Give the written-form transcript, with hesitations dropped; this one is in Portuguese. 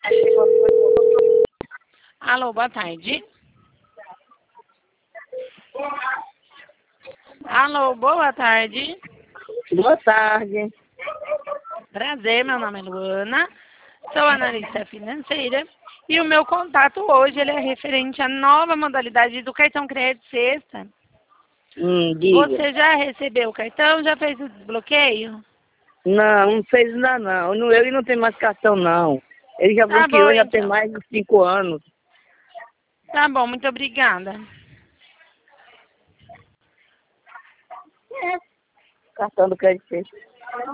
Alô, boa tarde. Alô, boa tarde. Boa tarde. Prazer, meu nome é Luana, sou analista financeira e o meu contato hoje ele é referente à nova modalidade do cartão crédito sexta. Diga. Você já recebeu o cartão? Já fez o desbloqueio? Não fez ainda não. Ele não tem mais cartão, não. Ele já Tá bom, bloqueou, já tem então. mais de 5 anos. Tá bom, muito obrigada. Cartão do crédito.